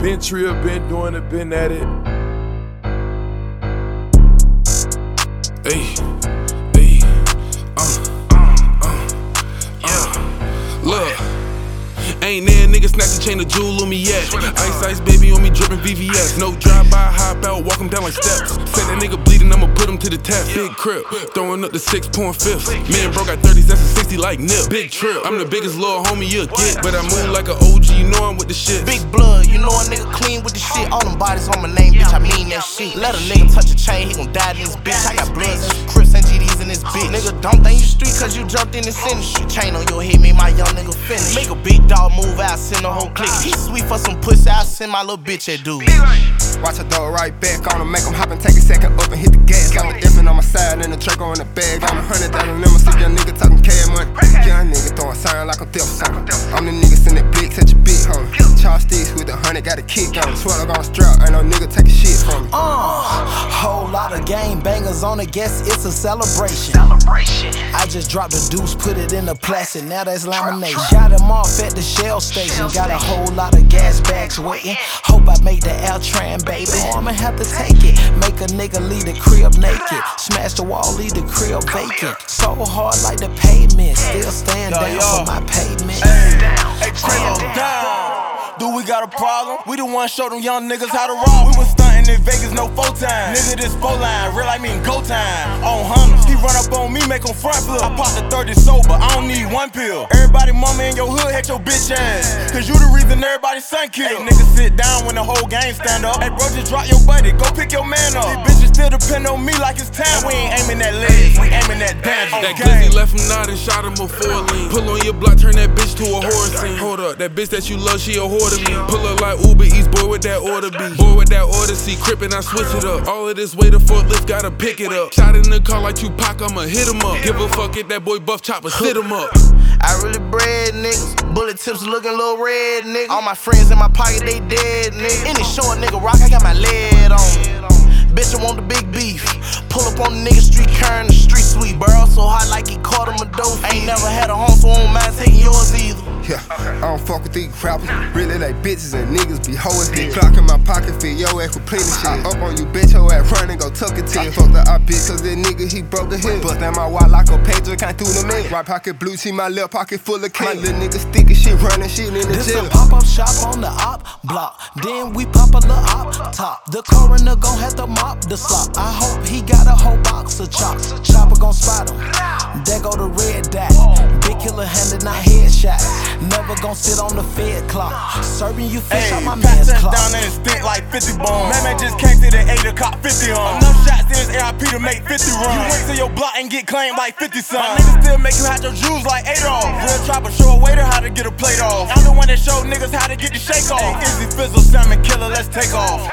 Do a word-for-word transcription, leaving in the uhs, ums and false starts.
Been trill, been doing it, been at it. Hey, hey, uh, uh, uh, look. Ain't there nigga snatch a chain of jewel on me yet. Ice Ice baby on me drippin' V V S. No drive-by, hop out, walk him down like steps. Say that nigga bleeding, I'ma put him to the test. Big crib, throwing up the six point fifth. Me and bro got thirties, that's a sixty like Nip. Big trip, I'm the biggest little homie you'll get. But I move like an O G, you know I'm with the shit. Big blood, you know a nigga clean with the shit. All them bodies on my name, bitch, I mean that shit. Let a nigga touch a chain, he gon' die in this bitch. I got bloods and Crips and G Ds in this bitch. Nigga, don't think you street cause you jumped in this industry. Chain on your head, made my young nigga finish. Make a big dog move out, send a whole clique. He sweet for some pussy, I send my little bitch at dude. Watch her throw it right back on him, make him hop and take a second up and hit the gas. Got the effing on my side and the Draco in the bag. On a hundred thousand number, see young nigga talking cash money. Young nigga throwing siren like a thief song. I'm the nigga send that blick, such a big homie. Charge sticks with a hundred, got a kick on. Swallow gon' strap, ain't no nigga taking shit from me. Uh, whole lot of game bangers on it, guess it's a celebration. I just dropped the deuce, put it in the plastic, now that's lamination. Got him off at the Shell station, got a whole lot of gas bags waiting. Hope I make the L-Tran, baby. Or I'ma have to take it. Make a nigga leave the crib naked. Smash the wall, leave the crib vacant. So hard like the pavement, still stand down for my payment. Hey, Trello, down. Do we got a problem? We the one show them young niggas how to rob. We was stuntin' in Vegas, no full time. Nigga, this full line, real I mean go time. On hunters, he run up on me, make him front flip. I popped the thirty sober, I don't need one pill. Everybody mama in your hood hate your bitch ass, cause you the reason everybody son killed. Hey, nigga sit down when the whole game stand up. Hey bro, just drop your buddy, go pick your man up. These bitches still depend on me like it's time. We ain't aiming that legs, we aiming that damage. That glizzy left him nodding, shot him before lean. Pull on your block, turn that bitch to a horse scene. Hold up, that bitch that you love, she a whore to me. Pull up like Uber Eats, boy with that order be. Boy with that order see, crippin', I switch it up. All of this way the forklift, gotta pick it up. Shot in the car like Tupac, I'ma hit him up. Give a fuck if that boy buff chopper, sit him up. I really bred niggas, bullet tips looking little red nigga. All my friends in my pocket, they dead nigga. Any short nigga rock, I got my lead on. Bitch, I want the big beef. Pull up on the nigga street, carrying the street sweet. Burl so hot like he caught him a dope. I ain't never had a home, so I don't mind taking yours either. Yeah, I don't fuck with these rappers. Really like bitches and niggas be hoes. Big clock in my pocket, fit your ass with plenty shit. I up on you, bitch, your ass run and go tuck it to you. Fuck the op bitch, cause that nigga, he broke the head. Bust down my wall like a pager, can't through the man. Right pocket blue, see my left pocket full of cane. My little nigga sticky shit, running shit in the this jail. This a pop-up shop on the op block. Then we pop a little op top. The coroner gon' have to mop the slop. I hope he got a whole box of chops. Chopper gon' spot him. There go the red dot. Big killer handed out headshots. Never gon' sit on the fed clock. Serving you fish hey, out my man's clock. Down there and stink like fifty bombs. Man, man just came to the eight o'clock fifty on. Enough shots in his A R P to make fifty runs. You wait till your block and get claimed like fifty son. My niggas still make you have your jewels like Adolf. Real trapper show a waiter how to get a plate off. I'm the one that showed niggas how to get the shake off. Hey, Izzy Fizzle, Salmon Killer, let's take off.